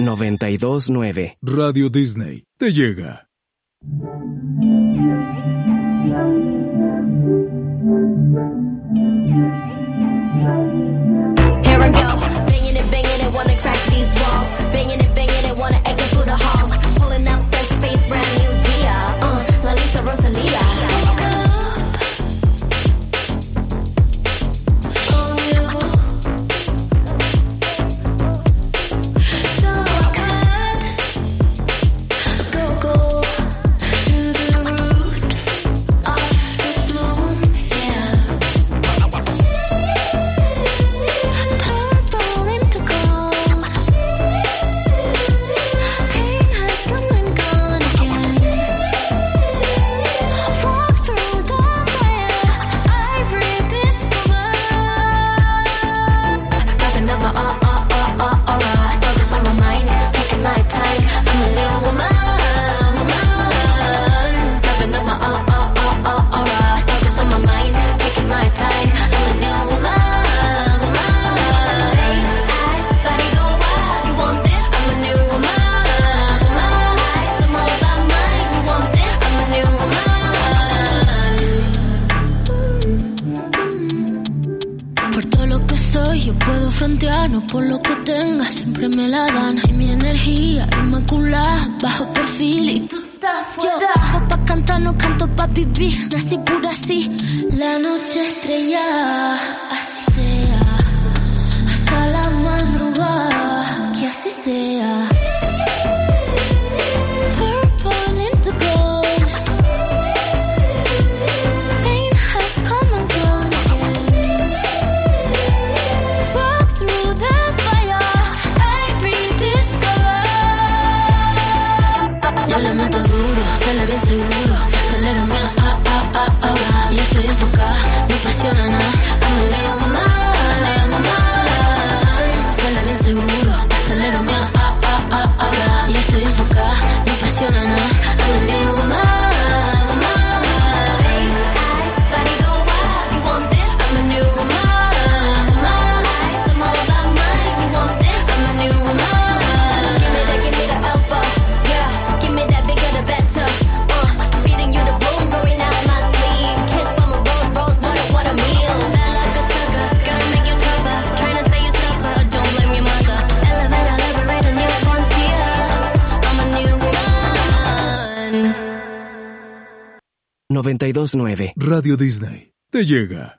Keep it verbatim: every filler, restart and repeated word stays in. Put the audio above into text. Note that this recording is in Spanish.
noventa y dos nueve. Radio Disney te llega. Here I go, banging it, banging it, wanna crack these walls. Banging it, banging it, wanna echo through the halls. Pulling up, fresh face, brand new Dia. Uh, La Lisa Rosalita. No por lo que tenga, siempre me la dan. Y mi energía inmaculada, bajo perfil y tú estás fuera. Yo bajo pa' cantar, no canto pa' vivir. Nací pura así, la noche estrella. Así sea, hasta la madrugada, que así sea. Purple into gold. Pain has come and gone again. Walk through the fire, I rediscover. Yo le meto duro, sale bien seguro. Acelero mi ah, ah, ah, ahora. Yo estoy enfocada, no presiona nada. I'm a little woman, sale bien seguro. Acelero mi ah, ah, ah, ahora. Yo estoy enfocada, no presiona nada. I'm a little woman. noventa y dos nueve. Radio Disney te llega.